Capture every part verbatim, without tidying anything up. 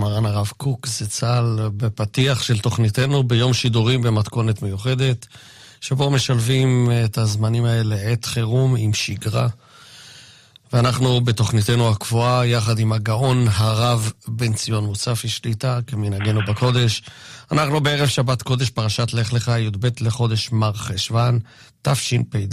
מרן הרב קוק זצ"ל בפתיח של תוכניתנו ביום שידורים במתכונת מיוחדת, שבו משלבים את הזמנים האלה עת חירום עם שגרה. ואנחנו בתוכניתנו הקבועה יחד עם הגאון הרב בן ציון מוצפי שליטה כמנהגנו בקודש. אנחנו בערב שבת קודש פרשת לך לך י"ב לחודש מר חשוון תשפ"ד.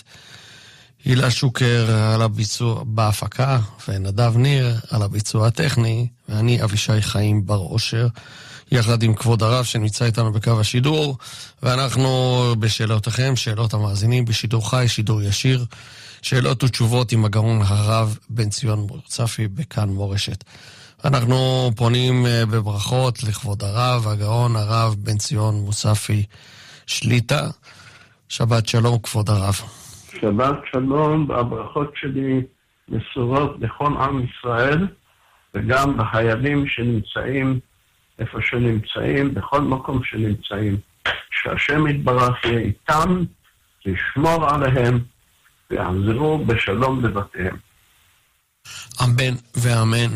הילה שוקר על הביצוע בהפקה ונדב ניר על הביצוע הטכני, ואני אבישי חיים בר אושר יחד עם כבוד הרב שנמצא איתנו בקו השידור. ואנחנו בשאלותיכם, שאלות המאזינים בשידור חי, שידור ישיר, שאלות ותשובות עם הגאון הרב בן ציון מוצפי בכאן מורשת. אנחנו פונים בברכות לכבוד הרב הגאון הרב בן ציון מוצפי שליטה. שבת שלום כבוד הרב. שבת שלום, והברכות שלי מסורות לכל עם ישראל וגם בחיילים שנמצאים איפה שנמצאים, בכל מקום שנמצאים, שהשם יתברך יהיה איתם, לשמור עליהם ויחזרו בשלום לבתיהם. אמן ואמן.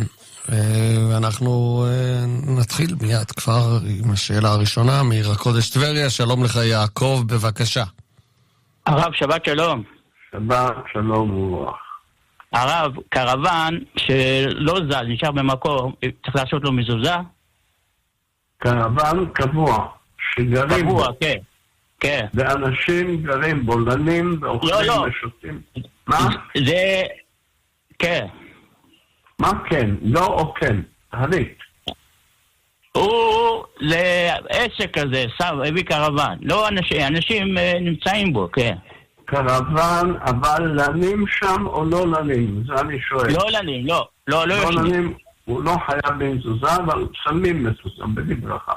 ואנחנו נתחיל מיד כבר עם השאלה הראשונה מעיר הקודש טבריה. שלום לך יעקב, בבקשה. הרב, שבת שלום. שבת שלום וברוך. הרב, קרוון שלא זז, נשאר במקום, צריך לעשות לו מזוזה? קרוון קבוע, שגרים קבוע, בו. כן. כן. ואנשים גרים בו, לנים ואוכלים לא, לא. ושותים. מה? זה... כן. מה כן? לא או כן? תהליך. הוא לעסק כזה, סב, הביא קרוון. לא אנשים, אנשים נמצאים בו, כן. קרוון, אבל לנים שם או לא לנים? זה אני שואל. לא לנים, לא. לא, לא, לא לא לנים, הוא לא חייב במזוזה, אבל שמים מזוזה, בלי ברכה.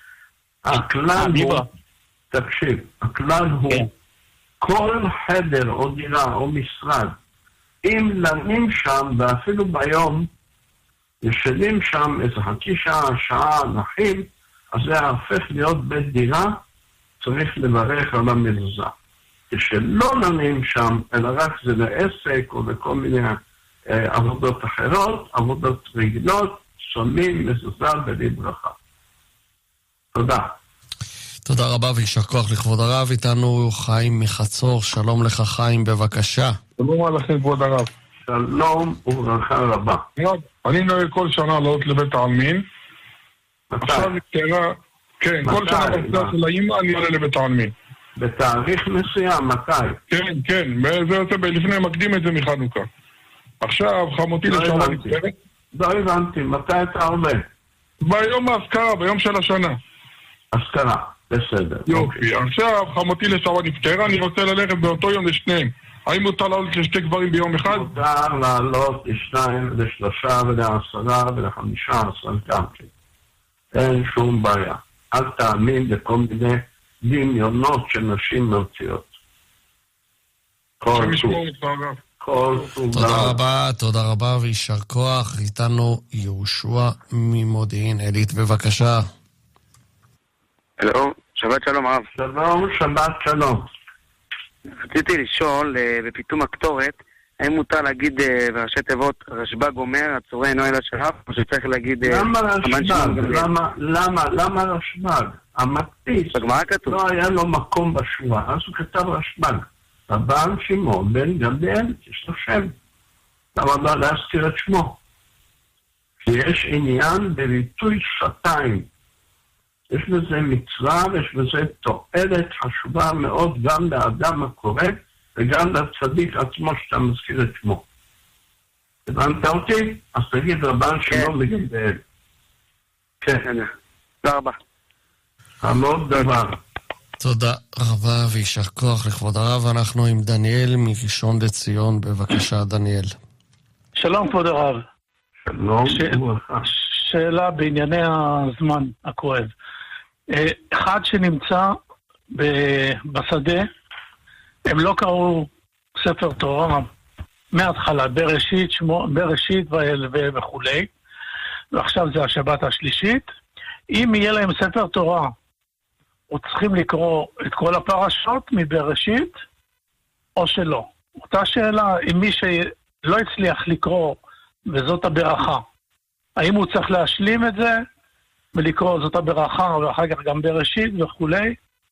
הכלל הוא, תקשיב, הכלל הוא, כן. כל חדר או דירה או משרד, אם לנים שם, ואפילו ביום, ישנים שם איזה חצי שעה, שעה, נחים, אז זה הופך להיות בית דירה, צריך לברך על המזוזה. כשלא לנים שם, אלא רק זה לעסק או לכל מיני אה, עבודות אחרות, עבודות רגילות, שמים מזוזה בלי ברכה. תודה. תודה רבה וישר כוח לכבוד הרב. איתנו חיים מחצור. שלום לך חיים, בבקשה. שלום עליכם כבוד הרב. שלום וברכה רבה. אני נוהג כל שנה לעלות לבית העלמין. עכשיו נתקרה, כן, כל שנה בבית של האמא אני עולה לבית העלמין. בתאריך מסוים, מתי? כן, כן, זה יוצא לפני, מקדים את זה מחנוכה. עכשיו חמותי לשמה נתקרת. לא הבנתי, מתי אתה עולה? ביום האזכרה, ביום של השנה. אזכרה, בסדר. יופי, עכשיו חמותי לשמה נתקרה, אני רוצה ללכת באותו יום לשניהם. האם מותר לעלות לשתי גברים ביום אחד? מותר לעלות לשניים, לשלושה ולעשרה ולחמישה עשרה גם כן. אין שום בעיה. אל תאמין לכל מיני דמיונות של נשים מרציות. כל טוב. כל טוב. תודה רבה, תודה רבה וישר כוח. איתנו יהושע ממודיעין עילית, בבקשה. הלו, שבת שלום הרב. שלום, שבת שלום. רציתי לשאול, בפיתום הקטורת, האם מותר להגיד בראשי תיבות רשב"ג אומר, הצורה אינו אלא של רב, או שצריך להגיד... למה רשב"ג? למה, למה, למה רשב"ג? המדפיס לא היה לו מקום בשורה, אז הוא כתב רשב"ג. רבן שמעון בן גמליאל, יש לו שם. למה לא להזכיר את שמו? שיש עניין בביטוי שפתיים. יש בזה מצווה ויש בזה תועלת חשובה מאוד גם לאדם הקורא וגם לצדיק עצמו שאתה מזכיר את שמו. הבנת אותי? אז תגיד רבן שמעון בן גמליאל. כן. תודה רבה. המון דבר. תודה רבה וישר כוח לכבוד הרב. אנחנו עם דניאל מראשון לציון, בבקשה דניאל. שלום כבוד הרב. שלום. שאלה בענייני הזמן הכואב. אחד שנמצא בשדה, הם לא קראו ספר תורה מההתחלה, בראשית, שמו, בראשית וכולי, ועכשיו זה השבת השלישית. אם יהיה להם ספר תורה, או צריכים לקרוא את כל הפרשות מבראשית, או שלא. אותה שאלה, אם מי שלא הצליח לקרוא, וזאת הברכה, האם הוא צריך להשלים את זה ולקרוא זאת הברכה ואחר כך גם בראשית וכולי?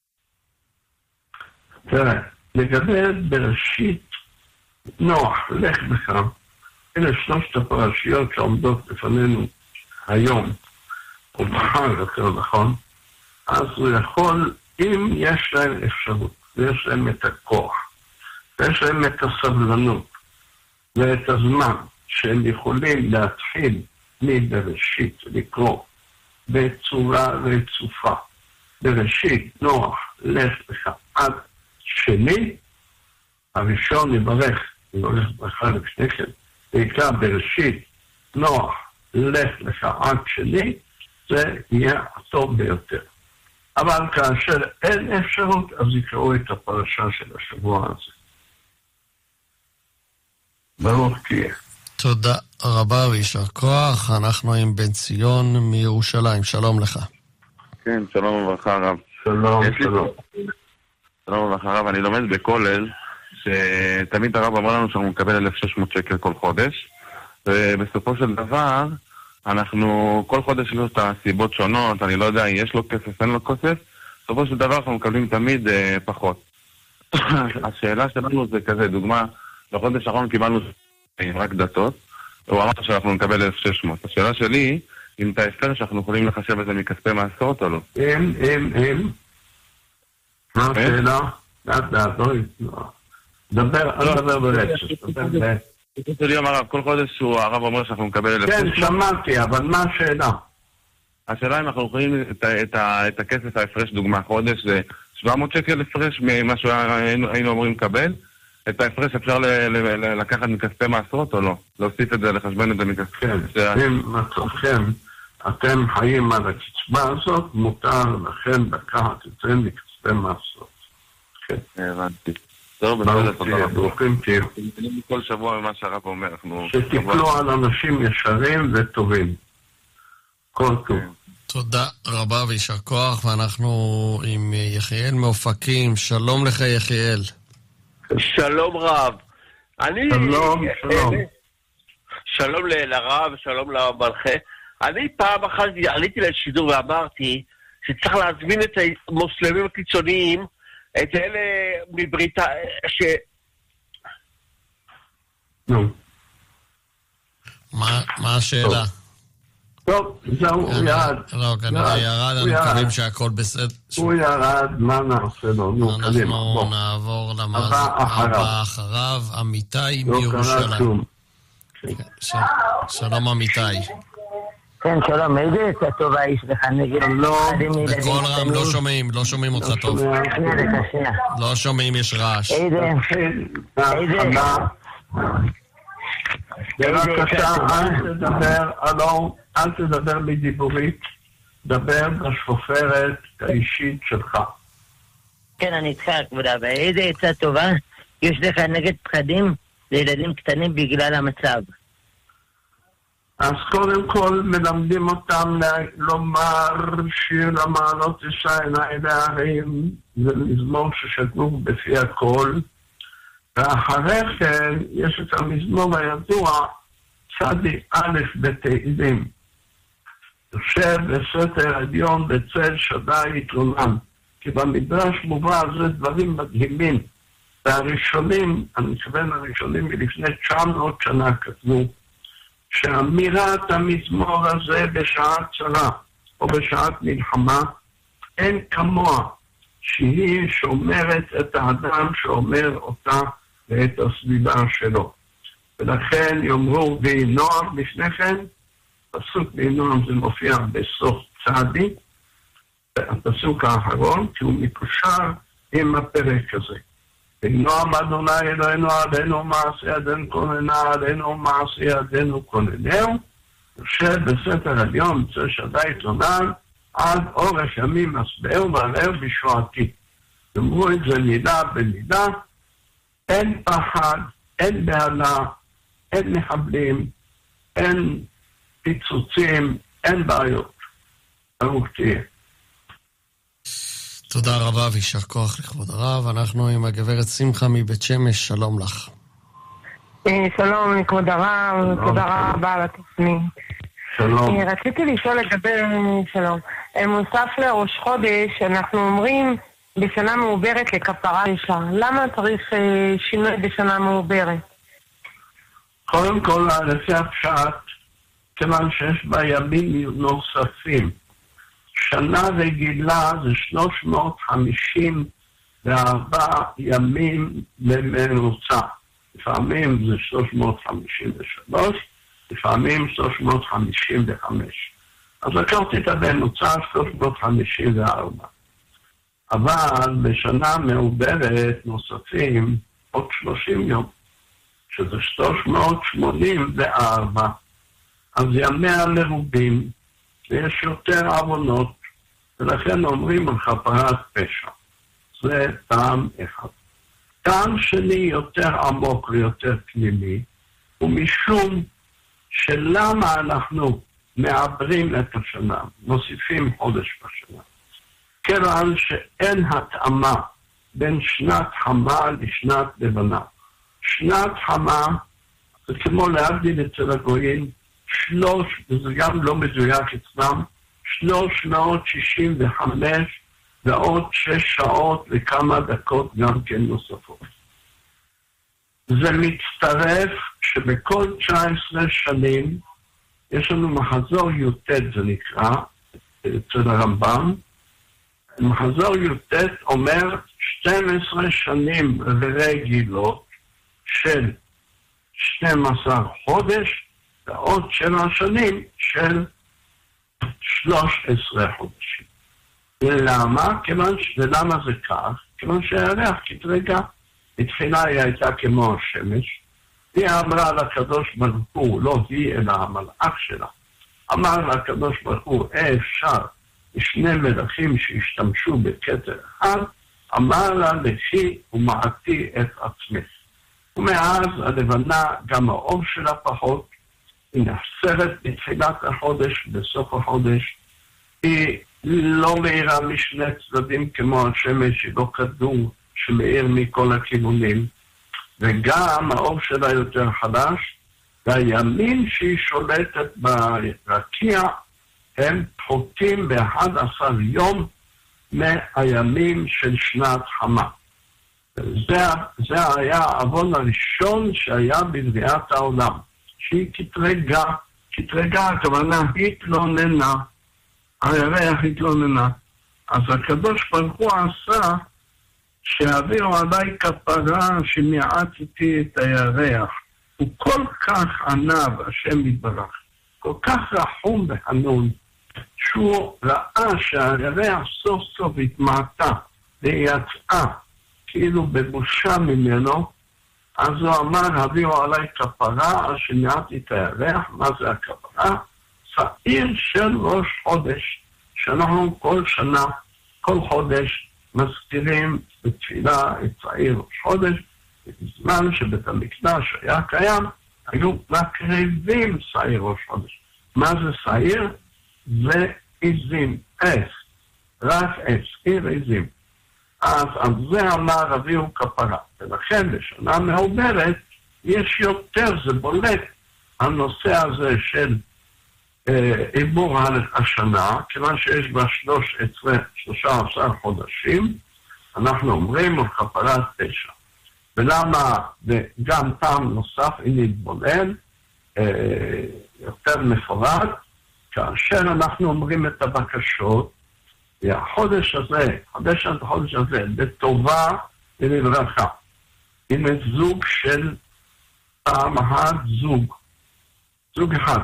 תראה, לגבי בראשית, נוח, לך לך, אלה שלושת הפרשיות שעומדות לפנינו היום, או מחר יותר נכון, אז הוא יכול, אם יש להם אפשרות, ויש להם את הכוח, ויש להם את הסבלנות, ואת הזמן, שהם יכולים להתחיל מבראשית, לקרוא בצורה רצופה. בראשית, נוח, לך לך, עד שני, הראשון יברך, יברך ברכה לפני כן, ויקרא בראשית, נוח, לך לך, עד שני, זה יהיה הטוב ביותר. אבל כאשר אין אפשרות, אז יקראו את הפרשה של השבוע הזה. ברוך תהיה. תודה רבה וישר כוח. אנחנו עם בן ציון מירושלים. שלום לך. כן, שלום וברכה רב. שלום, שלום. שלום וברכה רב. אני לומד בכולל, שתמיד הרב אמר לנו שאנחנו מקבל אלף ושש מאות שקל כל חודש, ובסופו של דבר, אנחנו כל חודש יש לו את הסיבות שונות, אני לא יודע, יש לו כסף, אין לו כסף, בסופו של דבר אנחנו מקבלים תמיד אה, פחות. השאלה שלנו זה כזה, דוגמה, בחודש האחרון קיבלנו רק דתות, הוא אמר שאנחנו נקבל אלף ושש מאות. השאלה שלי, אם את ההפטר שאנחנו יכולים לחשב את זה מכספי מעשרות או לא? אם, אם, אם. מה השאלה? דעת דעת, לא דבר, אל דבר ברצף. שלי אמר הרב, כל חודש הרב אומר שאנחנו נקבל אלף ושש מאות. כן, שמעתי, אבל מה השאלה? השאלה אם אנחנו יכולים את הכסף ההפרש, דוגמה, חודש זה שבע מאות שקל הפרש ממה שהיינו אמורים לקבל, את ההפרש אפשר לקחת מכספי מעשרות או לא? להוסיף את זה, לחשבן את זה מכספי. כן, אם מצלכם, אתם חיים על הקצבה הזאת, מותר לכם לקחת את זה מכספי מעשרות. כן. הבנתי. ברוכים תהיו. כל שבוע ממה שהרב אומר. שתפלו על אנשים ישרים וטובים. כל טוב. תודה רבה וישר כוח, ואנחנו עם יחיאל מאופקים. שלום לך יחיאל. שלום רב. אני... שלום, שלום. שלום לרב, שלום למלכה. אני פעם אחת עליתי לשידור ואמרתי שצריך להזמין את המוסלמים הקיצוניים, את אלה מבריטה, ש... נו. מה השאלה? טוב, זהו, הוא ירד. לא, כנראה ירד, אני מקווים שהכל בסדר. הוא ירד, מה נעשה לו? נו, קדימה, בוא. אנחנו נעבור הבא אחריו, אמיתי מירושלים. שלום אמיתי. כן, שלום, איזה עצה טובה יש לך נגד... בכל רם, לא שומעים, לא שומעים אותך טוב. לא שומעים, יש רעש. איזה... איזה... בבקשה, אל תדבר, אלו, אל תדבר בדיבורית, דבר בשופרת האישית שלך. כן, אני איתך, כבוד אבא. איזה עצה טובה יש לך נגד פחדים לילדים קטנים בגלל המצב? אז קודם כל מלמדים אותם לומר שיר למעלות ישראל הערים, זה מזמור ששתנו בפי הכל, ואחרי כן יש את המזמור הידוע צדי א' בתהילים, יושב בסתר עליון בצל שדי יתרונן, כי במדרש מובא זה דברים מדהימים, והראשונים, אני מתכוון הראשונים מלפני תשע מאות שנה כתבו, שאמירת המזמור הזה בשעת צרה או בשעת מלחמה אין כמוה, שהיא שומרת את האדם שאומר אותה ואת הסביבה שלו. ולכן יאמרו וינועם לפני כן, פסוק וינועם זה מופיע בסוף צדי, הפסוק האחרון, כי הוא מקושר עם הפרק הזה. ונועם אדוני אלוהינו עלינו מעשי ידינו כוננה עלינו מעשי ידינו כוננהו, יושב בסתר עליון בצל שדי יתרונן עד אורך ימים אסבר ועליהו בשועתי. אמרו את זה מידה במידה, אין פחד, אין בהלה, אין מחבלים, אין פיצוצים, אין בעיות. ברוך תהיה. תודה רבה וישר כוח לכבוד הרב. אנחנו עם הגברת שמחה מבית שמש, שלום לך. שלום לכבוד הרב, תודה רבה על התוכנית. שלום. רציתי לשאול לגבי, שלום, מוסף לראש חודש, אנחנו אומרים בשנה מעוברת לכפרה אישה. למה צריך שינוי בשנה מעוברת? קודם כל, לפי הפשט, כיוון שיש בה ימים נוספים. שנה רגילה זה שלוש מאות חמישים וארבע ימים בממוצע. לפעמים זה שלוש מאות חמישים ושלוש, לפעמים שלוש מאות חמישים וחמש. אז לקחתי את הממוצע שלוש מאות חמישים וארבע. אבל בשנה מעוברת נוספים עוד שלושים יום, שזה שלוש מאות שמונים וארבע. אז ימיה מרובים, ויש יותר עוונות, ולכן אומרים על כפרת פשע. זה טעם אחד. טעם שני יותר עמוק ויותר פנימי, ומשום שלמה אנחנו מעברים את השנה, מוסיפים חודש בשנה. כיוון שאין התאמה בין שנת חמה לשנת לבנה. שנת חמה זה כמו להבדיל אצל הגויים, שלוש, וזה גם לא מדויק אצלם, שלוש מאות שישים וחמש ועוד שש שעות וכמה דקות גם כן נוספות. זה מצטרף שבכל תשע עשרה שנים יש לנו מחזור י"ט, זה נקרא, אצל הרמב"ם. מחזור י"ט אומר שתים עשרה שנים רגילות של שנים עשר חודש, ועוד שבע שנים של שלוש עשרה חודשים. ולמה? כיוון ש... ולמה זה כך? כיוון שהירח כתרגע. בתחילה היא הייתה כמו השמש, היא אמרה לקדוש ברוך הוא, לא היא אלא המלאך שלה, אמר לקדוש ברוך הוא, אפשר שני מלאכים שהשתמשו בכתר אחד, אמר לה לפי ומעטי את עצמך. ומאז הלבנה גם האור שלה פחות, היא נחסרת בתחילת החודש, בסוף החודש, היא לא מאירה משני צדדים כמו השמש, היא לא כדור שמאיר מכל הכיוונים, וגם האור שלה יותר חדש, והימים שהיא שולטת ברקיע הם פחותים ב-אחד עשר יום מהימים של שנת חמה. זה, זה היה העוון הראשון שהיה בבריאת העולם, שהיא כתרגע, כתרגע הכוונה התלוננה, הירח התלוננה. אז הקדוש ברוך הוא עשה שהעבירו עליי כפרה שמיעטתי את הירח. הוא כל כך ענב, השם יתברך, כל כך רחום וחנון, שהוא ראה שהירח סוף סוף התמעטה ויצאה כאילו בבושה ממנו, אז הוא אמר, הביאו עליי כפרה, אז שמיעטתי את הירח. מה זה הכפרה? צעיר של ראש חודש, שאנחנו כל שנה, כל חודש, מזכירים בתפילה את צעיר ראש חודש, בזמן שבית המקדש היה קיים, היו מקריבים צעיר ראש חודש. מה זה צעיר? זה עזים, עץ, רק עץ, עיר עזים. אז על זה אמר הביאו כפרה, ולכן בשנה מעוברת יש יותר, זה בולט, הנושא הזה של עיבור השנה, כיוון שיש בה שלוש עשרה, שלושה עשר חודשים, אנחנו אומרים על כפרת פשע. ולמה, וגם פעם נוסף, הנה נתבונן, יותר מפורט, כאשר אנחנו אומרים את הבקשות, והחודש הזה, חודש החודש הזה, לטובה ולברכה, הנה זוג של פעם אחת זוג, זוג אחד,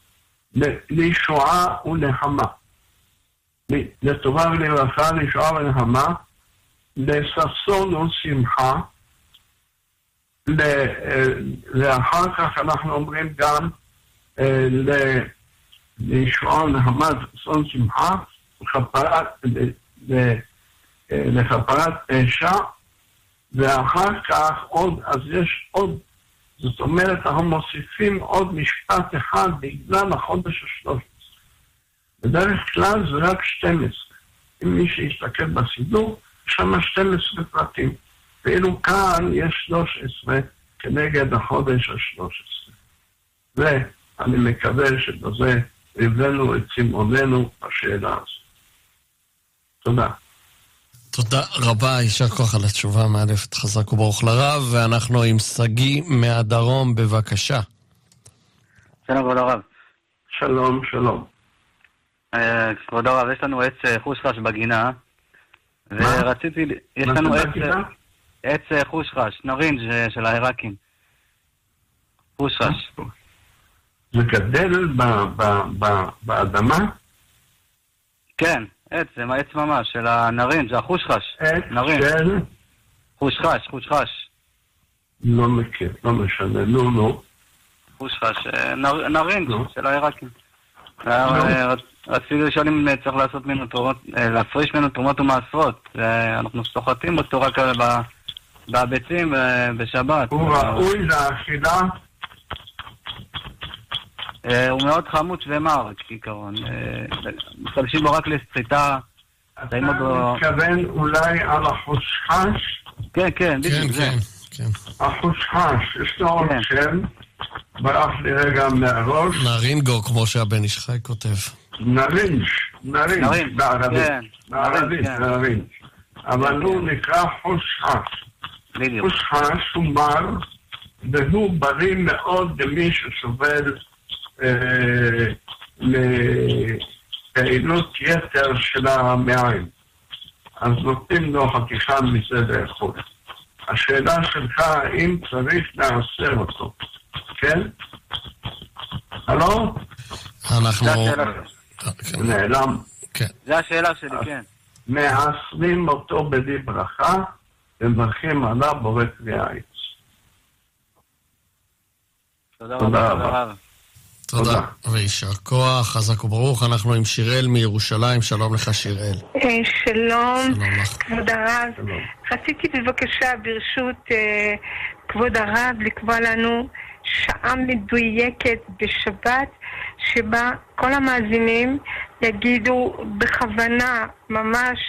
לישועה ונחמה, לטובה ולברכה, לישועה ונחמה, לששון ושמחה, לאחר כך אנחנו אומרים גם לישועה ונחמה, לששון ושמחה, לכפרת פשע, ואחר כך עוד, אז יש עוד, זאת אומרת, אנחנו מוסיפים עוד משפט אחד בגלל החודש השלוש עשרה. בדרך כלל זה רק שתים עשרה. אם מי שיסתכל בסידור, יש שם שתים עשרה פרטים. ואילו כאן יש שלוש עשרה כנגד החודש השלוש עשרה. ואני מקווה שבזה הבאנו את צמאוננו בשאלה הזאת. תודה. תודה רבה, יישר כוח על התשובה מאלפת, חזק וברוך לרב, ואנחנו עם סגי מהדרום, בבקשה. שלום כבוד הרב. שלום, שלום. כבוד הרב, יש לנו עץ חושחש בגינה, ורציתי, יש לנו עץ חושחש, נרינג' של העיראקים. חושחש. זה גדל באדמה? כן, עץ, זה עץ ממש, של הנרינג', זה החושחש. עץ של? חושחש, חושחש. לא מכיר, לא משנה, נו, נו. חושחש, נרינג' של העיראקים. רציתי לשאול אם צריך לעשות ממנו תרומות, להפריש ממנו תרומות ומעשרות. אנחנו סוחטים אותו רק בביצים בשבת. הוא ראוי לאכילה? הוא מאוד חמוץ ומר, כעיקרון. משתמשים בו רק לסחיטה. אתה מתכוון אולי על החושחש? כן, כן, בדיוק זה. החושחש, יש לו עוד שם, ברח לי רגע מהראש. נרינגו, כמו שהבן ישחי כותב. נרינג', נרינג', בערבית. בערבית, נרינג'. אבל הוא נקרא חושחש. חושחש הוא מר, והוא בריא מאוד למי שסובל לפעילות יתר של המעיים. אז נותנים לו חתיכה מזה לאכול. השאלה שלך, האם צריך לאסר אותו, כן? הלו? אנחנו... נעלם. זה השאלה שלי, כן. מאסרים אותו בלי ברכה, ומברכים עליו בורא כלי העץ. תודה רבה. תודה, ויישר כוח, חזק וברוך. אנחנו עם שיראל מירושלים, שלום לך שיראל. שלום, כבוד הרב. רציתי בבקשה ברשות כבוד הרב לקבוע לנו שעה מדויקת בשבת, שבה כל המאזינים יגידו בכוונה ממש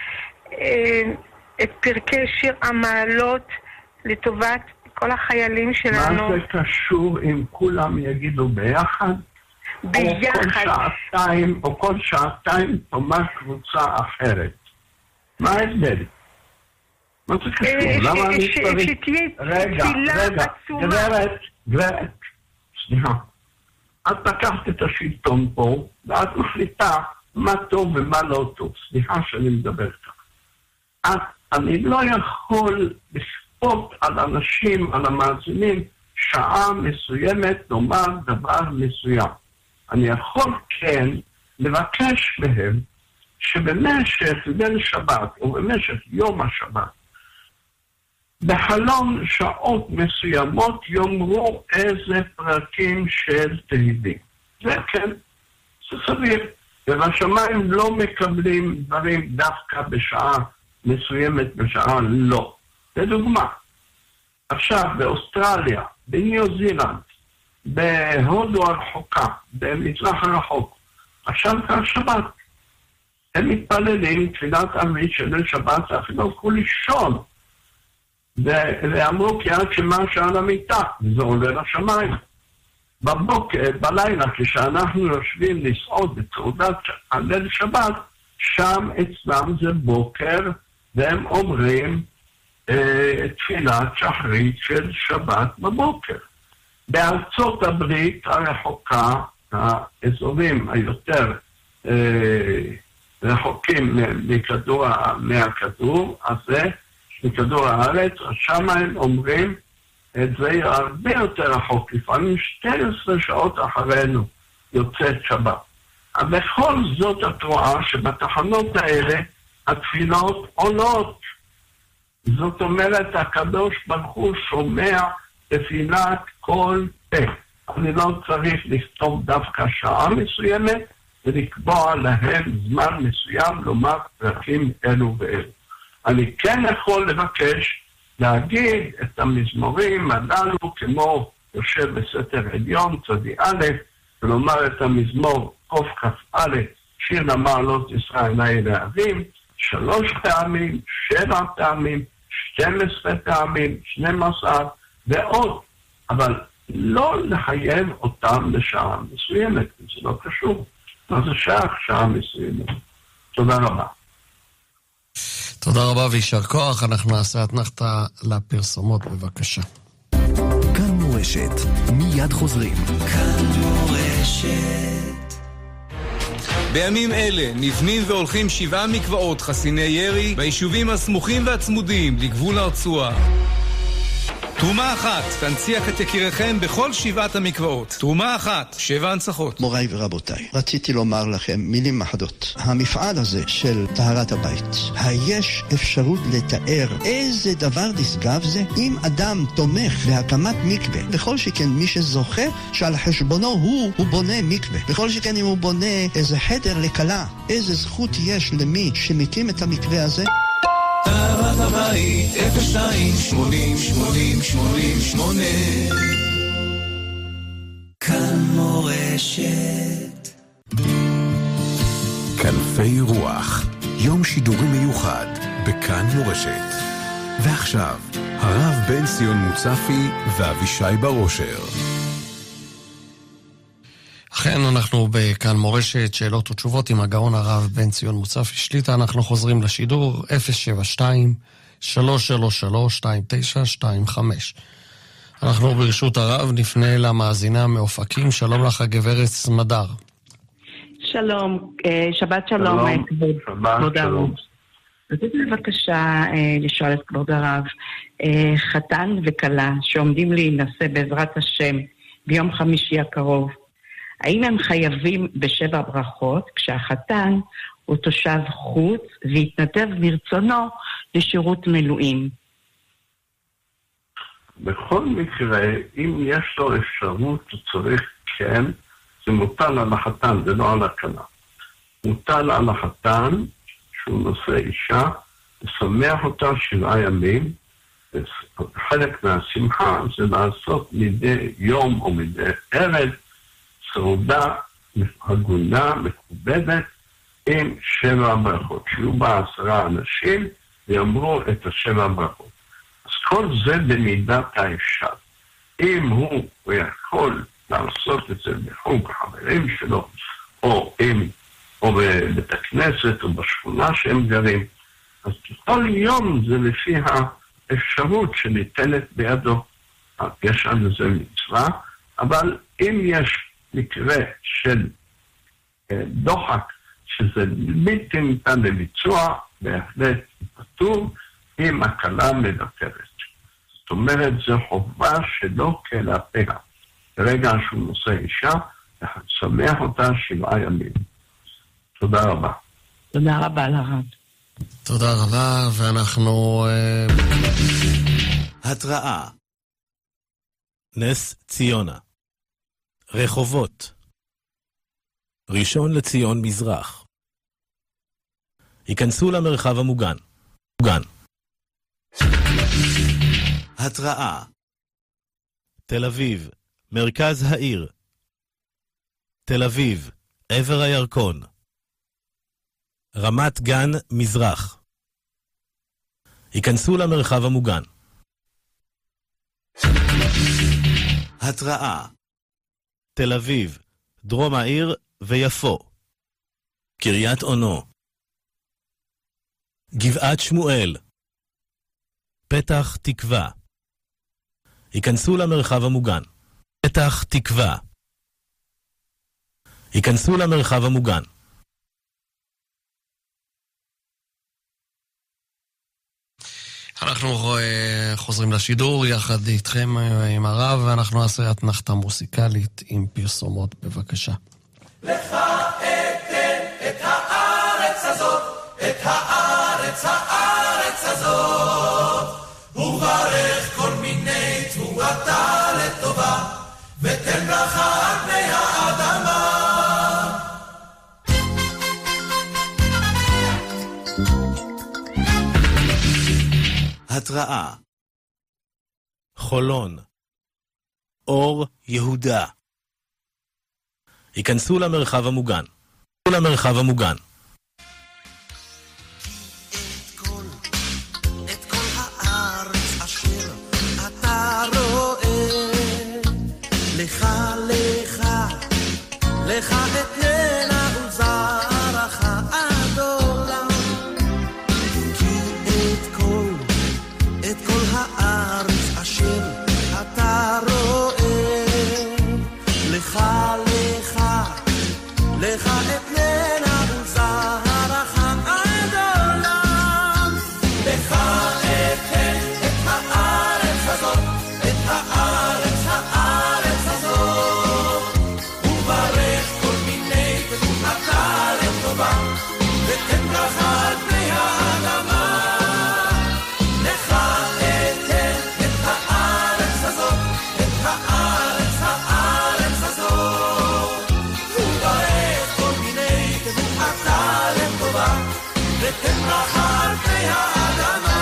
את פרקי שיר המעלות לטובת כל החיילים שלנו. מה זה קשור אם כולם יגידו ביחד? ביחד. או כל שעתיים, או כל שעתיים תאמר קבוצה אחרת. מה ההבדל? מה זה קשור? למה אני צריך? רגע, רגע, גברת, גברת, סליחה. את לקחת את השלטון פה, ואת מחליטה מה טוב ומה לא טוב. סליחה שאני מדבר כך. אני לא יכול על אנשים, על המאזינים, שעה מסוימת לומר דבר מסוים. אני יכול כן לבקש מהם שבמשך ליל שבת או במשך יום השבת בחלון שעות מסוימות יאמרו איזה פרקים של תהילים. זה כן, זה סביר. ובשמיים לא מקבלים דברים דווקא בשעה מסוימת, בשעה לא. לדוגמה, עכשיו באוסטרליה, בניו זילנד, בהודו הרחוקה, במזרח הרחוק, עכשיו כבר שבת. הם מתפללים תפילת ערבית של שבת, אפילו הלכו לישון. ואמרו כי עד שמה שעל המיטה, וזה עולה לשמיים. בבוקר, בלילה, כשאנחנו יושבים לסעוד בתעודת הליל שבת, שם אצלם זה בוקר, והם אומרים, תפילת שחרית של שבת בבוקר. בארצות הברית הרחוקה, האזורים היותר רחוקים מכדור, מהכדור הזה, מכדור הארץ, שם הם אומרים את זה הרבה יותר רחוק, לפעמים שתים עשרה שעות אחרינו יוצאת שבת. אבל בכל זאת את רואה שבתחנות האלה התפילות עולות. זאת אומרת, הקדוש ברוך הוא שומע תפילת כל פה. אני לא צריך לכתוב דווקא שעה מסוימת ולקבוע להם זמן מסוים לומר פרקים אלו ואלו. אני כן יכול לבקש להגיד את המזמורים הללו כמו יושב בסתר עליון, צדי א', ולומר את המזמור קוף כף א', שיר למעלות ישראל האלה אבים, שלוש פעמים, שבע פעמים, שתים עשרה פעמים, שנים עשר ועוד, אבל לא לחייב אותם לשעה מסוימת, זה לא קשור. אז זה שייך שעה מסוימת. תודה רבה. תודה רבה וישר כוח. אנחנו נעשה אתנחתה לפרסומות, בבקשה. כאן מורשת, מיד חוזרים. כאן מורשת. בימים אלה נבנים והולכים שבעה מקוואות חסיני ירי ביישובים הסמוכים והצמודים לגבול הרצועה. תרומה אחת תנציח את יקיריכם בכל שבעת המקוואות. תרומה אחת, שבע הנצחות. מוריי ורבותיי, רציתי לומר לכם מילים אחדות. המפעל הזה של טהרת הבית, היש אפשרות לתאר איזה דבר נשגב זה אם אדם תומך בהקמת מקווה, בכל שכן מי שזוכה שעל חשבונו הוא, הוא בונה מקווה, בכל שכן אם הוא בונה איזה חדר לקלה, איזה זכות יש למי שמקים את המקווה הזה. טהרת הבית, אפס שתיים שמונים שמונים שמונים שמונה. כאן מורשת. כנפי רוח, יום שידורי מיוחד בכאן מורשת. ועכשיו, הרב בן ציון מוצפי ואבישי ברושר. אכן, אנחנו בכאן מורשת, שאלות ותשובות עם הגאון הרב בן ציון מוצפי שליטה. אנחנו חוזרים לשידור אפס שבע שתיים שלוש שלוש שלוש שתיים תשע שתיים חמש. אנחנו ברשות הרב נפנה למאזינה מאופקים. שלום לך הגברת סמדר. שלום, שבת שלום. שלום, שבת שלום. רציתי בבקשה לשאול את כבוד הרב, חתן וכלה שעומדים להינשא בעזרת השם ביום חמישי הקרוב, האם הם חייבים בשבע ברכות כשהחתן הוא תושב חוץ והתנדב מרצונו לשירות מילואים? בכל מקרה, אם יש לו אפשרות, הוא צריך כן, זה מוטל על החתן, זה לא על הכלה. מוטל על החתן, שהוא נושא אישה, לשמח אותה שבעה ימים, חלק מהשמחה זה לעשות מדי יום או מדי ערב, סעודה הגונה, מכובדת, עם שבע ברכות. שיהיו בה עשרה אנשים, ויאמרו את השבע ברכות. אז כל זה במידת האפשר. אם הוא, הוא יכול לעשות את זה בחוג החברים שלו, או, עם, או בבית הכנסת, או בשכונה שהם גרים, אז כל יום זה לפי האפשרות שניתנת בידו. יש על זה מצווה, אבל אם יש מקרה של דוחק, שזה בלתי ניתן לביצוע, בהחלט פטור אם הכלה מדקרת. זאת אומרת, זו חובה שלא כלפיה. ברגע שהוא נושא אישה, שמח אותה שבעה ימים. תודה רבה. תודה רבה לרב. תודה רבה, ואנחנו... התראה. נס ציונה. רחובות. ראשון לציון מזרח. היכנסו למרחב המוגן. מוגן. התראה. תל אביב. מרכז העיר. תל אביב. עבר הירקון. רמת גן מזרח. היכנסו למרחב המוגן. התראה. תל אביב, דרום העיר ויפו. קריית אונו. גבעת שמואל. פתח תקווה. היכנסו למרחב המוגן. פתח תקווה. היכנסו למרחב המוגן. אנחנו חוזרים לשידור יחד איתכם עם הרב, ואנחנו נעשה אתנחתה מוסיקלית עם פרסומות, בבקשה. לך אתן את הארץ הזאת, את הארץ, הארץ הזאת, וברך כל מיני תבואתה לטובה, ותן ברכה על פני האדמה. התראה. חולון. אור יהודה. היכנסו למרחב המוגן. למרחב המוגן. את כל, את כל הארץ אשר אתה רואה, לך, לך, לך אתננה לטובה, ותן ברכה על פני האדמה. לך אתן את הארץ הזאת, את הארץ, הארץ הזאת, וברך כל מיני תבואתה לטובה, ותן ברכה על פני האדמה.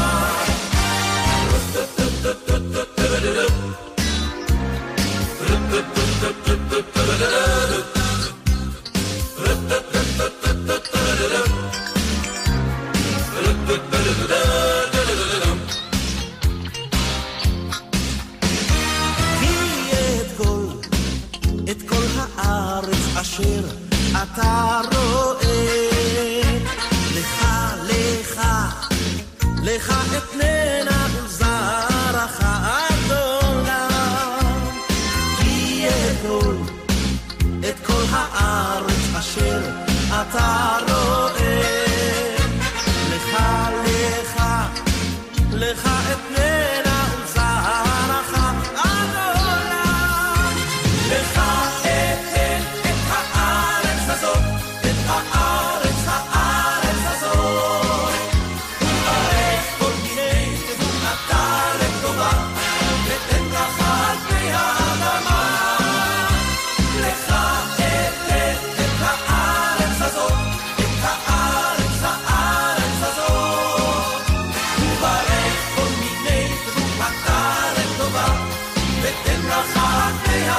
את כל הארץ אשר אתה רואה, לך, לך, לך אתננה ולזרעך עד עולם. כי את כל, את כל הארץ אשר אתה רואה, לך, לך, לך אתננה ולזרעך עד עולם. לך אתן את הארץ הזאת, את הארץ, הארץ הזאת, וברך כל מיני תבואתה לטובה, ותן ברכה על פני האדמה. לך אתן את הארץ הזאת, את הארץ, הארץ הזאת, וברך כל מיני תבואתה לטובה, ותן ברכה על פני האדמה.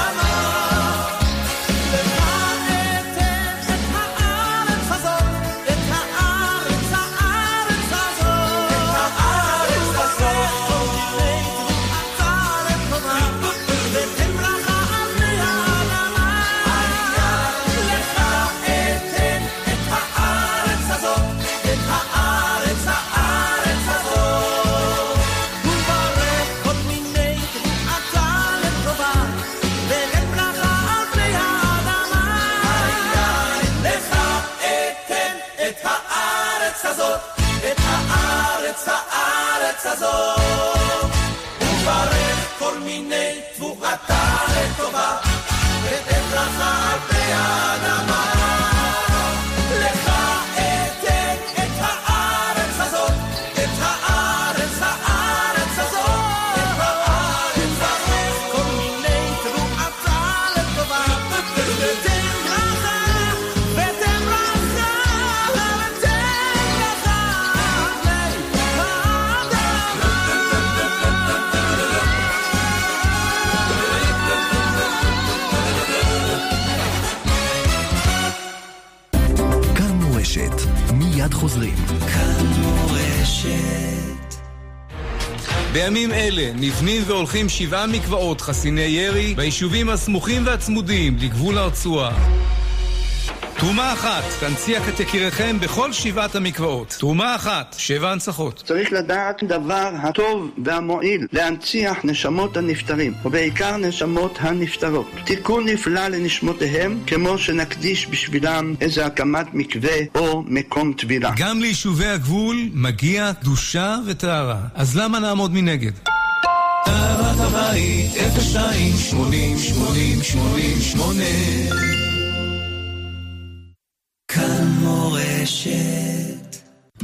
הארץ הזאת, וברך כל מיני תבואתה לטובה, ותן ברכה על פני האדמה. לך אתן את הארץ הזאת, את הארץ, הארץ הזאת, את הארץ, וברך כל מיני תבואתה לטובה, ותן ברכה, ותן ברכה, מיד חוזרים. כאן מורשת. בימים אלה נבנים והולכים שבעה מקוואות חסיני ירי ביישובים הסמוכים והצמודים לגבול הרצועה. תרומה אחת תנציח את יקיריכם בכל שבעת המקוואות. תרומה אחת, שבע הנצחות. צריך לדעת דבר הטוב והמועיל להנציח נשמות הנפטרים, ובעיקר נשמות הנפטרות. תיקון נפלא לנשמותיהם, כמו שנקדיש בשבילם איזה הקמת מקווה או מקום טבילה. גם ליישובי הגבול מגיע קדושה וטהרה. אז למה נעמוד מנגד? אהבת הבית אפס שתיים שמונים שמונים שמונים שמונה. כאן מורשת.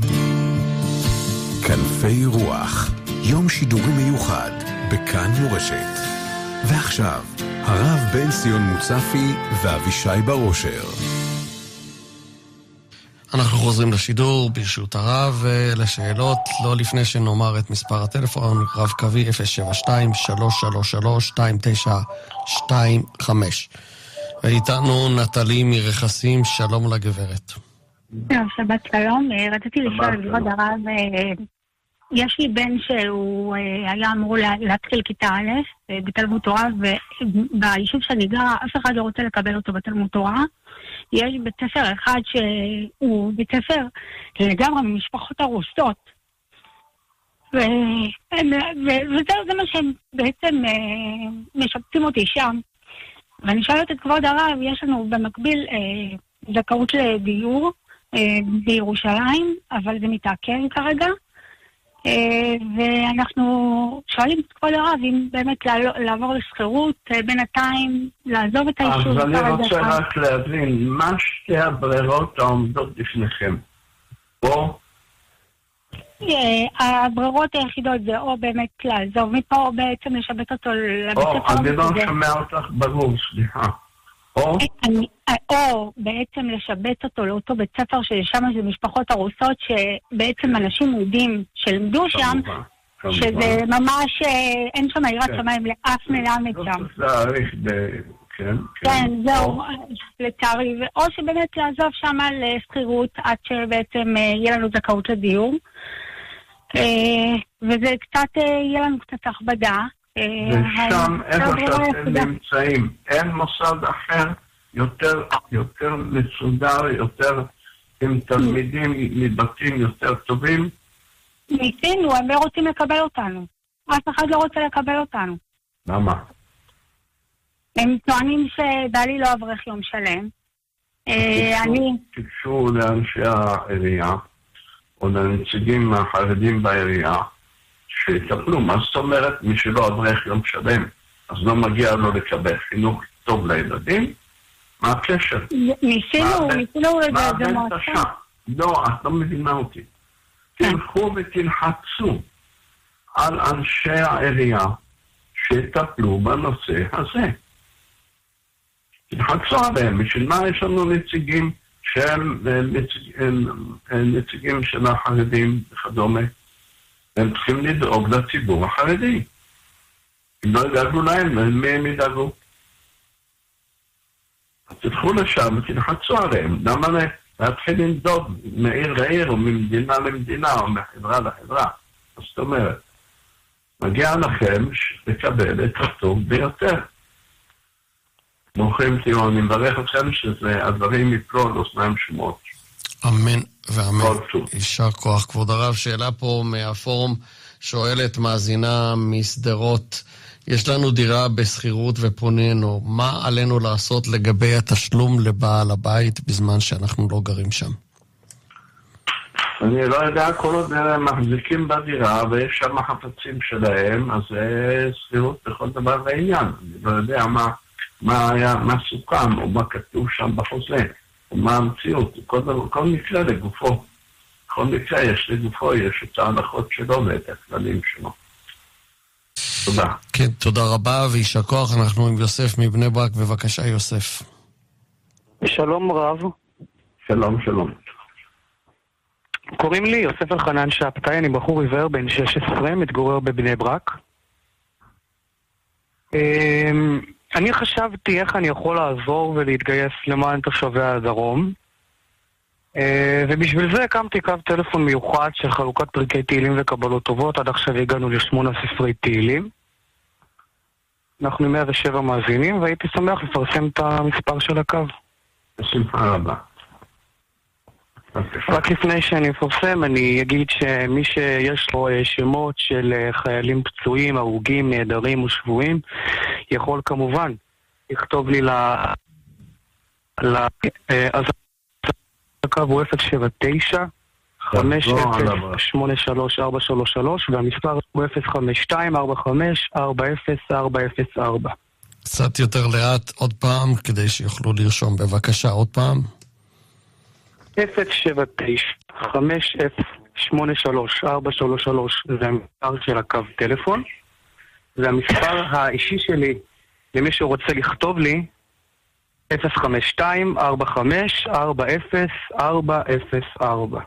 כנפי רוח, יום שידורי מיוחד בכאן מורשת. ועכשיו, הרב בן ציון מוצפי ואבישי ברושר. אנחנו חוזרים לשידור ברשות הרב לשאלות, לא לפני שנאמר את מספר הטלפון, רב קווי אפס שבע שתיים שלוש שלוש שלוש שתיים תשע שתיים חמש. ואיתנו נטלי מרכסים, שלום לגברת. שבת שלום, רציתי לשאול את כבוד הרב, יש לי בן שהוא היה אמור להתחיל כיתה א' בתלמוד תורה, וביישוב שאני גרה אף אחד לא רוצה לקבל אותו בתלמוד תורה. יש בית ספר אחד שהוא בית ספר לגמרי ממשפחות הרוסות, וזה מה שהם בעצם משפצים אותי שם. ואני שואלת את כבוד הרב, יש לנו במקביל אה, זכאות לדיור אה, בירושלים, אבל זה מתעכב כרגע. ואנחנו שואלים את כבוד הרב אם באמת לעבור לסחירות, בינתיים לעזוב את היישוב. אז אני רוצה רק להבין, מה שתי הברירות העומדות לפניכם? או? הברירות היחידות זה או באמת לעזוב מפה, או בעצם לשבת אותו לבית ספר. או, אני לא שומע אותך ברור, סליחה. או? או בעצם לשבת אותו לאותו בית ספר ששם זה משפחות הרוסות, שבעצם אנשים יהודים שלמדו שם, שזה ממש, אין שם עירת שמיים לאף מלמד שם. זה להעריך ב... כן, כן, זהו, לצערי. או שבאמת לעזוב שם על סחירות עד שבעצם יהיה לנו זכאות לדיור. וזה קצת, יהיה לנו קצת הכבדה. ושם, איפה שאתם נמצאים, אין מוסד אחר יותר, יותר מסודר, יותר עם תלמידים מבתים יותר טובים? ניסינו, הם לא רוצים לקבל אותנו. אף אחד לא רוצה לקבל אותנו. למה? הם טוענים שבעלי לא אברך יום שלם. אני... תקשו לאנשי העירייה, או לנציגים החרדים בעירייה, שיטפלו. מה זאת אומרת? מי שלא אברך יום שלם, אז לא מגיע לו לקבל חינוך טוב לילדים? מה הקשר? ניסינו, ניסינו מה הבן תשע? לא, את לא מבינה אותי. תלכו ותלחצו על אנשי העירייה שיטפלו בנושא הזה. תלחצו עליהם. בשביל מה יש לנו נציגים שהם נציגים של החרדים וכדומה? הם צריכים לדאוג לציבור החרדי. אם לא ידאגו להם, מי הם ידאגו? תלכו לשם ותלחצו עליהם. למה להתחיל לנדוד מעיר לעיר או ממדינה למדינה או מחברה לחברה? זאת אומרת, מגיע לכם לקבל את הטוב ביותר. מוכרים תראו, אני מברך אתכם שהדברים יפלו על אוזניים שמות. אמן ואמן. יישר כוח. כבוד הרב, שאלה פה מהפורום שואלת מאזינה מסדרות, יש לנו דירה בסחירות ופוננו, מה עלינו לעשות לגבי התשלום לבעל הבית בזמן שאנחנו לא גרים שם? אני לא יודע, כל עוד הם מחזיקים בדירה ויש שם חפצים שלהם, אז זה סחירות בכל דבר בעניין. אני לא יודע מה, מה היה, מה סוכם או מה כתוב שם בחוזה, או מה המציאות. כל, כל מקרה לגופו. כל מקרה יש לגופו, יש את ההלכות שלו ואת הכללים שלו. תודה. כן, תודה רבה ויישר כוח. אנחנו עם יוסף מבני ברק. בבקשה, יוסף. שלום רב. שלום, שלום. קוראים לי יוסף אלחנן שבתאי, אני בחור עיוור בן שש עשרה, מתגורר בבני ברק. אני חשבתי איך אני יכול לעזור ולהתגייס למען תושבי הדרום, ובשביל זה הקמתי קו טלפון מיוחד של חלוקת פרקי תהילים וקבלות טובות. עד עכשיו הגענו לשמונה ספרי תהילים. אנחנו עם מאה ושבע מאזינים, והייתי שמח לפרסם את המספר של הקו. בשמחה רבה. רק לפני שאני מפרסם, אני אגיד שמי שיש לו שמות של חיילים פצועים, הרוגים, נעדרים ושבויים, יכול כמובן לכתוב לי ל... אז הקו הוא אפס שבע תשע חמש אפס שמונה שלוש ארבע שלוש שלוש, והמספר הוא אפס חמש שתיים ארבע חמש ארבע אפס ארבע אפס ארבע. קצת יותר לאט עוד פעם, כדי שיוכלו לרשום. בבקשה, עוד פעם. אפס שבע תשע חמש אפס שמונה שלוש ארבע שלוש שלוש, זה המספר של הקו טלפון. זה המספר האישי שלי למי שרוצה לכתוב לי, אפס חמש שתיים ארבע חמש ארבע אפס ארבע אפס ארבע.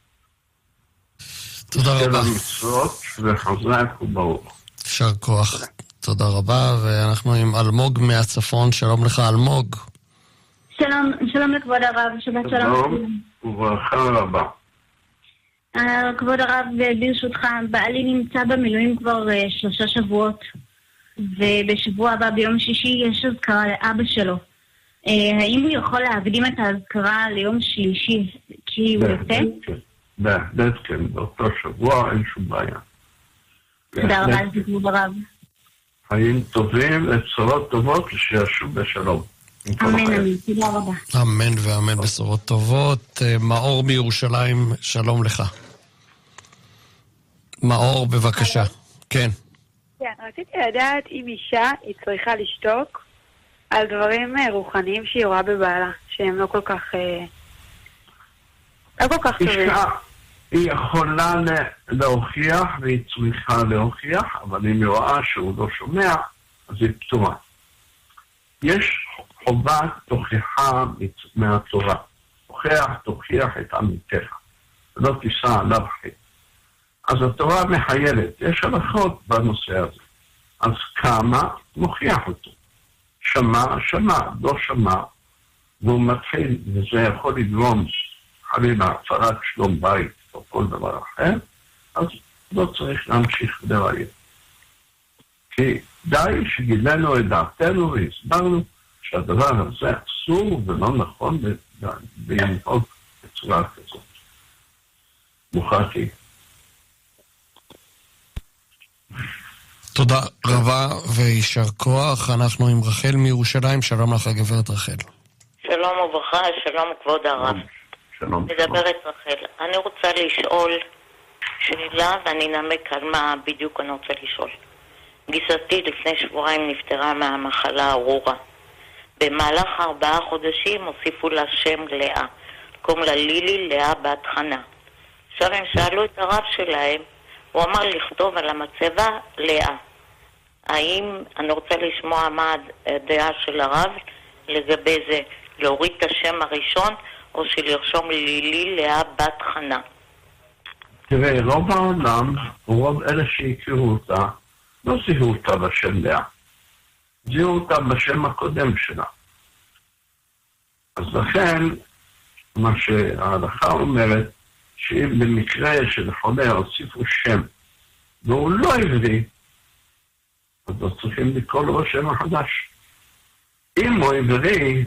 תודה רבה. וחזק וברוך. יישר כוח. תודה רבה, ואנחנו עם אלמוג מהצפון. שלום לך אלמוג. שלום, שלום לכבוד הרב, שבת שלום. וברכה רבה. כבוד הרב, ברשותך, בעלי נמצא במילואים כבר שלושה שבועות, ובשבוע הבא ביום שישי יש אזכרה לאבא שלו. האם הוא יכול להקדים את האזכרה ליום שלישי כי הוא יוצא? בהחלט כן, באותו שבוע אין שום בעיה. תודה רבה, כבוד הרב. חיים טובים ובשורות טובות שישוב בשלום. אמן, אמן, תודה רבה. אמן ואמן, בשורות טובות. מאור מירושלים, שלום לך. מאור, בבקשה. כן. כן, רציתי לדעת אם אישה היא צריכה לשתוק על דברים רוחניים שהיא רואה בבעלה, שהם לא כל כך... לא כל כך טובים. אישה, היא יכולה להוכיח, והיא צריכה להוכיח, אבל אם היא רואה שהוא לא שומע, אז היא פתורה. יש חובת תוכיחה מהתורה. תוכיח, תוכיח את עמיתך. לא תישא עליו חטא. אז התורה מחייבת. יש הלכות בנושא הזה. אז כמה מוכיח אותו. שמע, שמע, לא שמע, והוא מתחיל, וזה יכול לגרום חלילה הפרת שלום בית או כל דבר אחר, אז לא צריך להמשיך לראיין. כי די שגילנו את דעתנו והסברנו שהדבר הזה אסור ולא נכון לנהוג בצורה כזאת. מוכרתי. תודה רבה ויישר כוח. אנחנו עם רחל מירושלים. שלום לך גברת רחל. שלום וברכה, שלום כבוד הרב. שלום. מדברת רחל. אני רוצה לשאול שאלה ואני נמק על מה בדיוק אני רוצה לשאול. גיסתי לפני שבועיים נפטרה מהמחלה הארורה. במהלך ארבעה חודשים הוסיפו לה שם לאה. קוראים לה לילי לאה בת חנה. עכשיו הם שאלו את הרב שלהם, הוא אמר לכתוב על המצבה לאה. האם, אני רוצה לשמוע מה הדעה של הרב לגבי זה, להוריד את השם הראשון או שלרשום לילי לאה בת חנה? תראה, רוב העולם, רוב אלה שהכירו אותה, לא זיהו אותה בשם לאה. זיהו אותה בשם הקודם שלה. אז לכן, מה שההלכה אומרת, שאם במקרה של חולה הוסיפו שם, והוא לא עברי, אז לא צריכים לקרוא לו בשם החדש. אם הוא עברי,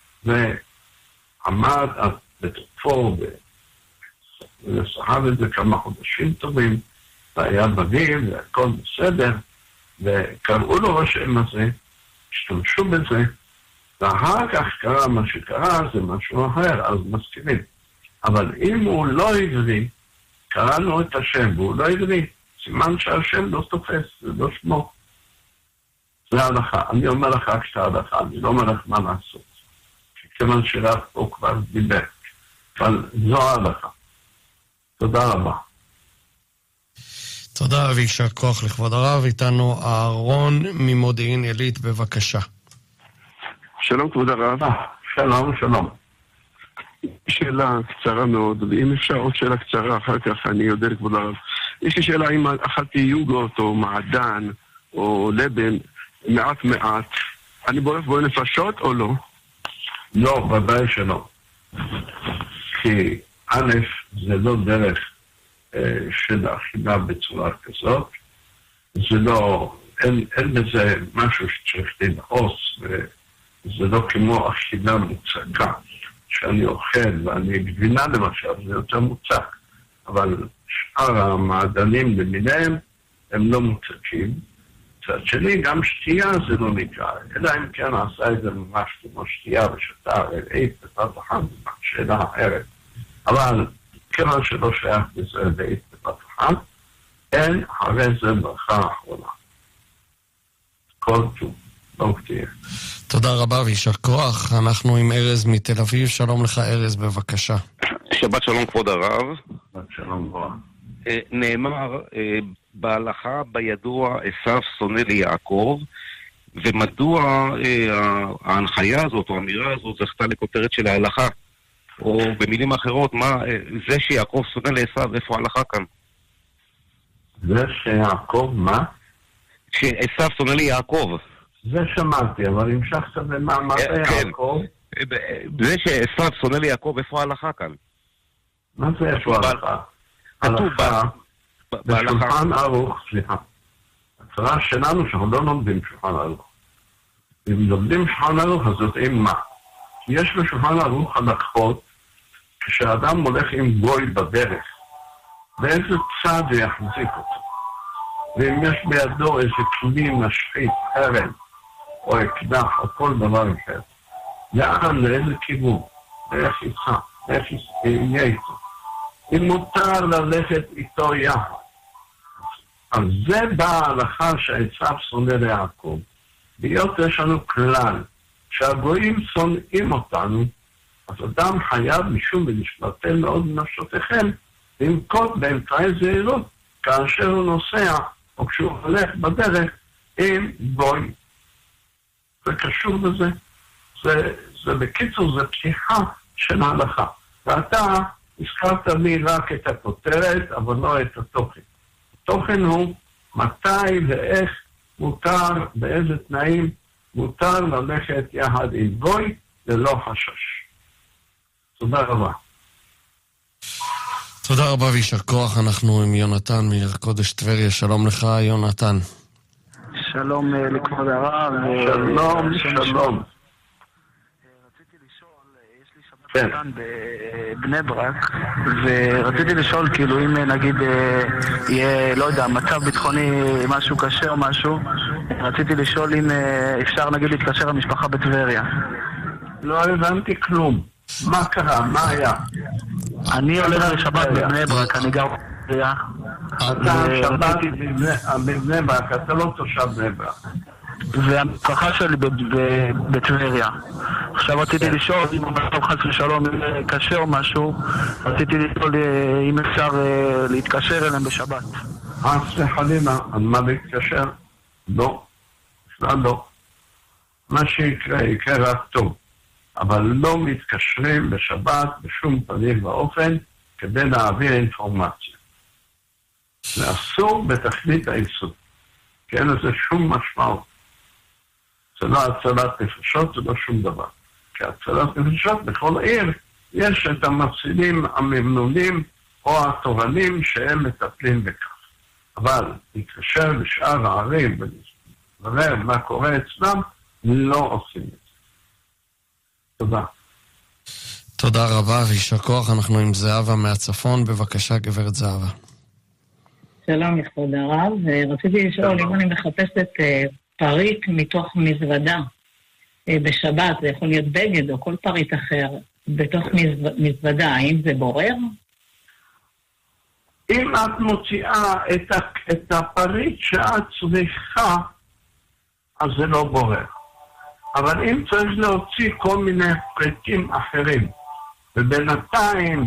ועמד בתוקפו, וסחב את זה כמה חודשים טובים, והיה בביב, והכל בסדר, וקראו לו בשם הזה, השתמשו בזה, ואחר כך קרה מה שקרה, זה משהו אחר, אז מסכימים. אבל אם הוא לא עברי, קראנו את השם, והוא לא עברי, סימן שהשם לא תופס, זה לא שמו. זה ההלכה. אני אומר לך את ההלכה, אני לא אומר לך מה לעשות. כיוון שרב פה כבר דיבר. אבל זו ההלכה. תודה רבה. תודה ויישר כוח לכבוד הרב. איתנו אהרון ממודיעין עילית, בבקשה. שלום כבוד הרב. שלום, שלום. שאלה קצרה מאוד, ואם אפשר עוד שאלה קצרה, אחר כך אני יודע לכבוד הרב. יש לי שאלה אם אכלתי יוגורט או מעדן או לבן מעט מעט, אני בורף בו נפשות או לא? לא, ודאי שלא. כי א', זה לא דרך אה, של האכילה בצורה כזאת, זה לא, אין, אין בזה משהו שצריך לנעוס, וזה לא כמו אכילה מוצקה. שאני אוכל ואני גבינה למשל, זה יותר מוצק. אבל שאר המעדנים למיניהם הם לא מוצקים. צד שני, גם שתייה זה לא נקרא. אלא אם כן עשה את זה ממש כמו שתייה ושתה רעית בבת אחת, זה שאלה אחרת. אבל כיוון שלא שייך לזה רעית בבת אחת, אין אחרי זה ברכה האחרונה. כל טוב. לא כתיר. תודה רבה ויישר כוח. אנחנו עם ארז מתל אביב. שלום לך ארז, בבקשה. שבת שלום כבוד הרב. שבת שלום ברוך. נאמר בהלכה בידוע עשיו שונא ליעקב, ומדוע ההנחיה הזאת או האמירה הזאת זכתה לכותרת של ההלכה? או במילים אחרות, מה זה שיעקב שונא לעשיו, איפה ההלכה כאן? זה שיעקב מה? שעשיו שונא ליעקב. זה שמעתי, אבל המשכת במאמר יעקב. זה שעשיו שונא ליעקב, איפה ההלכה כאן? מה זה איפה ההלכה? הלכה, בשולחן ערוך, סליחה. הצרה שלנו שאנחנו לא לומדים שולחן ערוך. אם לומדים שולחן ערוך, אז יודעים מה? יש בשולחן ערוך הלכות, כשאדם הולך עם גוי בדרך, באיזה צד הוא יחזיק אותו. ואם יש בידו איזה כלי משחית, חרם, או אקדח, או כל דבר אחר, לאן, לאיזה כיוון, איך איתך, איך יהיה איתו. אם מותר ללכת איתו יחד, אז זה בהלכה שעשיו שונא ליעקב. בהיות יש לנו כלל שהגויים שונאים אותנו, אז אדם חייב משום ולשמרתם מאוד בנפשותיכם לנקוט באמצעי זהירות כאשר הוא נוסע או כשהוא הולך בדרך עם גוי. זה קשור בזה. זה, זה בקיצור, זה פתיחה של ההלכה. ואתה הזכרת לי רק את הכותרת, אבל לא את התוכן. התוכן הוא מתי ואיך מותר, באיזה תנאים מותר ללכת יחד עם גוי ללא חשש. תודה רבה. תודה רבה וישר כוח. אנחנו עם יונתן מעיר קודש טבריה. שלום לך יונתן. שלום לכבוד הרב. שלום, שלום. רציתי לשאול, יש לי שבת קטן בבני ברק, ורציתי לשאול כאילו אם נגיד יהיה, לא יודע, מצב ביטחוני משהו קשה או משהו, רציתי לשאול אם אפשר נגיד להתקשר למשפחה בטבריה. לא הבנתי כלום. מה קרה? מה היה? אני הולך לשבת בבני ברק, אני גר בטבריה. אתה שבת בבני ברק, אתה לא תושב בני ברק. והמשפחה שלי בטבריה. עכשיו רציתי לשאול אם המצב חס ושלום קשה או משהו, רציתי לשאול אם אפשר להתקשר אליהם בשבת. חס וחלילה, על מה להתקשר? לא. בכלל לא. מה שיקרה, יקרה רק טוב. אבל לא מתקשרים בשבת בשום פנים ואופן כדי להעביר אינפורמציה. זה אסור בתכלית היסוד. כי אין לזה שום משמעות. זה לא הצלת נפשות, זה לא שום דבר. כי הצלת נפשות בכל עיר יש את המצילים הממנונים או התורנים שהם מטפלים בכך. אבל להתקשר לשאר הערים ולברר מה קורה אצלם, לא עושים את זה. תודה. תודה רבה וישר כוח. אנחנו עם זהבה מהצפון. בבקשה גברת זהבה. שלום לכבוד הרב. רציתי לשאול אם אני מחפשת פריט מתוך מזוודה בשבת, זה יכול להיות בגד או כל פריט אחר בתוך מזוודה, האם זה בורר? אם את מוציאה את הפריט שאת צריכה, אז זה לא בורר. אבל אם צריך להוציא כל מיני פריטים אחרים, ובינתיים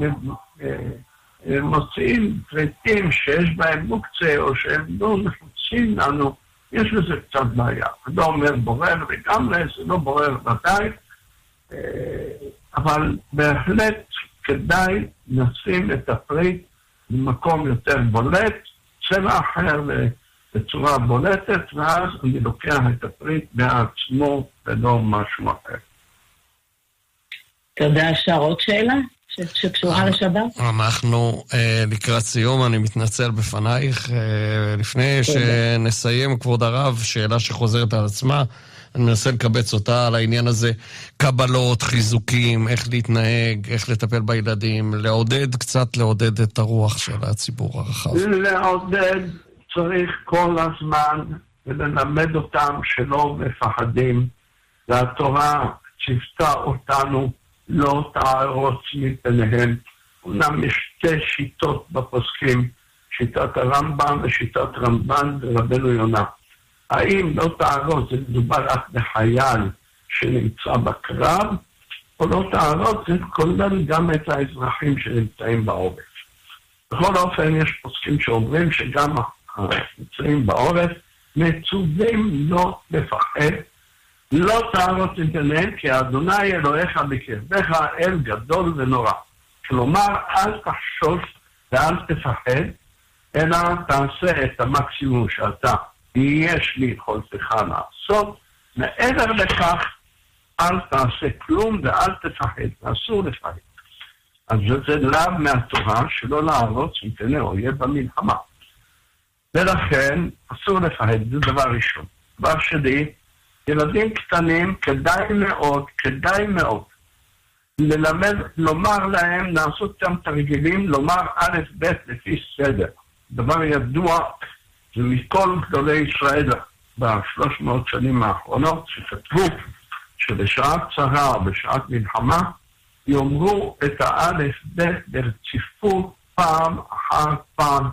מוציאים פריטים שיש בהם מוקצה או שהם לא נחוצים לנו, יש לזה קצת בעיה. אני לא אומר בורר וגם זה לא בורר ודאי, אבל בהחלט כדאי נשים את הפריט במקום יותר בולט, צבע אחר בצורה בולטת, ואז אני לוקח את הפריט בעצמו ולא משהו אחר. תודה. אפשר עוד שאלה שקשורה לשבת? אנחנו לקראת סיום, אני מתנצל בפנייך. לפני שנסיים, כבוד הרב, שאלה שחוזרת על עצמה, אני מנסה לקבץ אותה על העניין הזה, קבלות, חיזוקים, איך להתנהג, איך לטפל בילדים, לעודד קצת, לעודד את הרוח של הציבור הרחב. לעודד צריך כל הזמן וללמד אותם שלא מפחדים, והתורה צפתה אותנו לא תערוץ מפניהם. אומנם יש שתי שיטות בפוסקים, שיטת הרמב"ם ושיטת רמב"ן ורבנו יונה. האם לא תערוץ זה מדובר רק בחייל שנמצא בקרב, או לא תערוץ זה כולל גם את האזרחים שנמצאים בעורף. בכל אופן יש פוסקים שאומרים שגם הנמצאים בעורף מצווים לא לפחד, לא תערוץ מפניהם, כי אדוני אלוהיך בקרבך אל גדול ונורא. כלומר, אל תחשוש ואל תפחד, אלא תעשה את המקסימום שאתה יש לי יכולתך לעשות. מעבר לכך, אל תעשה כלום ואל תפחד, אסור לפחד. אז זה לאו מהתורה שלא לערוץ מפני אויב במלחמה. ולכן אסור לפחד, זה דבר ראשון. דבר שני, ילדים קטנים כדאי מאוד, כדאי מאוד ללמד, לומר להם, לעשות שם תרגילים, לומר א' ב' לפי סדר. דבר ידוע, זה מכל גדולי ישראל בשלוש מאות שנים האחרונות, שכתבו שבשעת צרה או בשעת מלחמה, יאמרו את האלף ב' ברציפות פעם אחר פעם,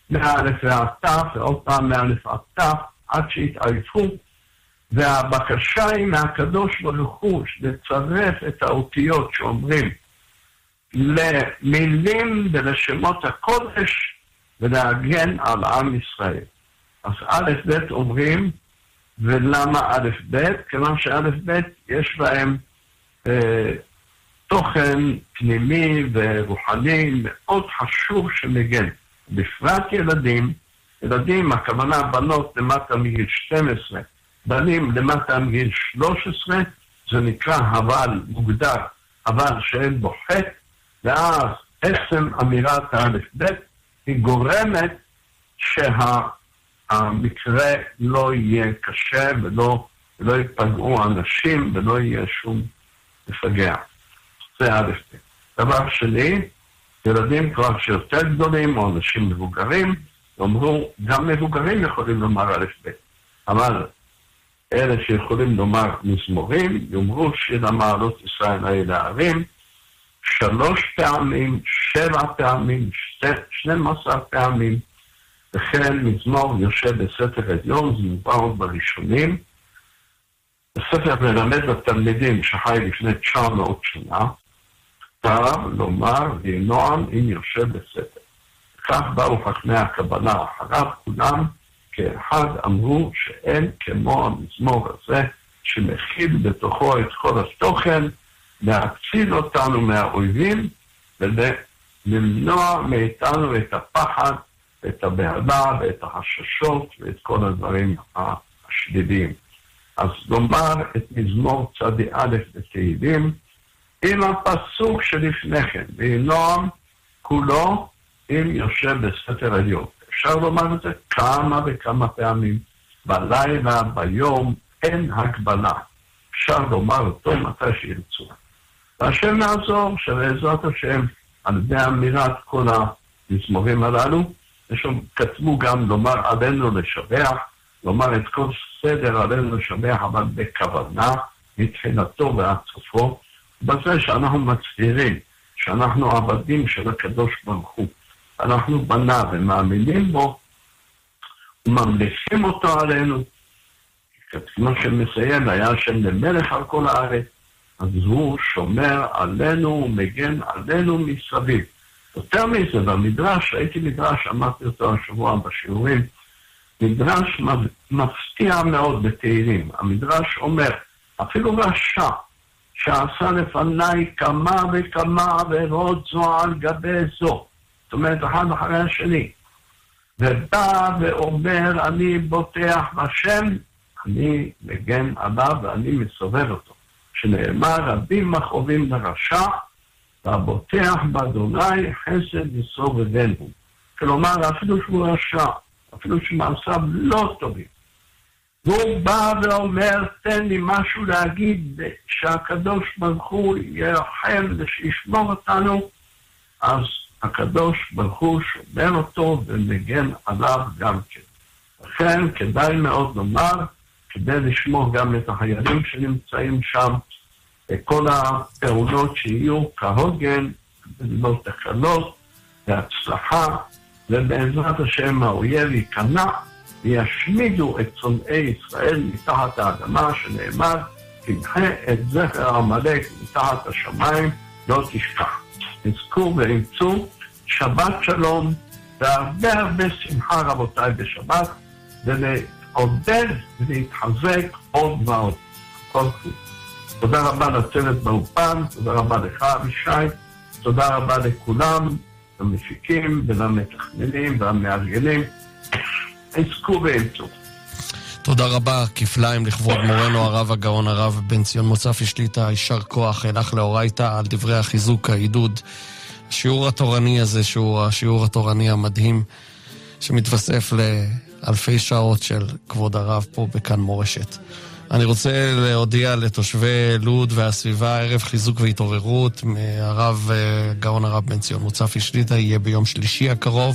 מאלף ועד תף, ועוד פעם מאלף ועד תף, עד שהתעייפו, והבקשה היא מהקדוש ברוך הוא לצרף את האותיות שאומרים למילים ולשמות הקודש ולהגן על עם ישראל. אז א' ב' אומרים, ולמה א' ב'? כיוון שא' ב' יש להם אה, תוכן פנימי ורוחני מאוד חשוב שמגן. בפרט ילדים, ילדים, הכוונה בנות למטה מגיל שתים עשרה, בנים למטה מגיל שלוש עשרה, זה נקרא הבל מוגדר, הבל שאין בו חטא, ואז עצם אמירת האלף ב' היא גורמת שהמקרה לא יהיה קשה ולא, ולא יפגעו אנשים ולא יהיה שום מפגע. זה אלף ב'. דבר שני, ילדים כבר שיותר גדולים או אנשים מבוגרים, אמרו, גם מבוגרים יכולים לומר אלף ב', אבל אלה שיכולים לומר מזמורים, יאמרו שיר המעלות ישראל האלה הערים, שלוש פעמים, שבע פעמים, שנים עשר פעמים, וכן מזמור יושב בספר עליון, זה מובא עוד בראשונים. הספר מלמד לתלמידים שחי לפני תשע מאות שנה, כתב לומר ונועם אם יושב בספר. כך באו חכמי הקבלה אחריו, כולם כאחד אמרו שאין כמו המזמור הזה שמכיל בתוכו את כל התוכן, להציל אותנו מהאויבים ולמנוע מאיתנו את הפחד, את הבהלה ואת החששות ואת כל הדברים השליליים. אז לומר את מזמור צדי א' בתהילים עם הפסוק שלפני כן, ונועם כולו אם יושב בספר עליון. אפשר לומר את זה כמה וכמה פעמים, בלילה, ביום, אין הגבלה. אפשר לומר אותו מתי שירצו. והשם נעזור שבעזרת השם, על ידי אמירת כל המזמורים הללו, יש כתבו גם לומר עלינו לשבח, לומר את כל סדר עלינו לשבח, אבל בכוונה, מתחילתו ועד סופו, בזה שאנחנו מצהירים, שאנחנו עבדים של הקדוש ברוך הוא, אנחנו בנה ומאמינים בו, וממליכים אותו עלינו, כמו שמסיים, היה השם למלך על כל הארץ, אז הוא שומר עלינו ומגן עלינו מסביב. יותר מזה, במדרש, הייתי מדרש, אמרתי אותו השבוע בשיעורים, מדרש מפתיע מאוד בתהילים. המדרש אומר, אפילו רשע, שעשה לפניי כמה וכמה עבירות זו על גבי זו, זאת אומרת, אחד אחרי השני, ובא ואומר, אני בוטח בשם, אני מגן עליו ואני מסובב אותו. שנאמר, רבים מכאובים לרשע, והבוטח באדוני חסד יסובבנו. כלומר, אפילו שהוא רשע, אפילו שמעשיו לא טובים. והוא בא ואומר, תן לי משהו להגיד שהקדוש ברוך הוא ירחם ושישמור אותנו, אז הקדוש ברוך הוא שומר אותו ומגן עליו גם כן. לכן כדאי מאוד לומר, כדי לשמור גם את החיילים שנמצאים שם, כל הפעולות שיהיו כהוגן, לא תקלות, והצלחה, ובעזרת השם האויב ייכנע, וישמידו את צונאי ישראל מתחת האדמה, שנאמר, תמחה את זכר עמלק מתחת השמיים, לא תשכח. נזכו ואמצו, שבת שלום, והרבה הרבה שמחה רבותיי בשבת, ולעודד ולהתחזק עוד ועוד. כל טוב. תודה רבה לצוות באופן, תודה רבה לך אבישי, תודה רבה לכולם, למפיקים ולמתכננים והמארגנים. עסקו ואמצו. תודה רבה, כפליים לכבוד מורנו הרב הגאון הרב בן ציון מוצפי שליט"א, יישר כוח אלך לאורייתא על דברי החיזוק, העידוד, השיעור התורני הזה שהוא השיעור התורני המדהים שמתווסף לאלפי שעות של כבוד הרב פה בכאן מורשת. אני רוצה להודיע לתושבי לוד והסביבה ערב חיזוק והתעוררות מהרב גאון הרב בן ציון מוצפי שליט"א, יהיה ביום שלישי הקרוב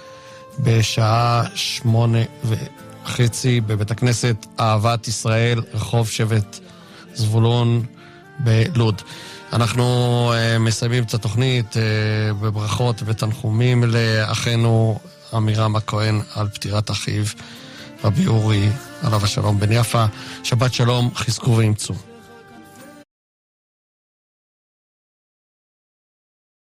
בשעה שמונה וחצי בבית הכנסת אהבת ישראל, רחוב שבט זבולון בלוד. אנחנו uh, מסיימים את התוכנית uh, בברכות ותנחומים לאחינו עמירם הכהן על פטירת אחיו רבי אורי עליו השלום בן יפה. שבת שלום, חזקו ואמצו.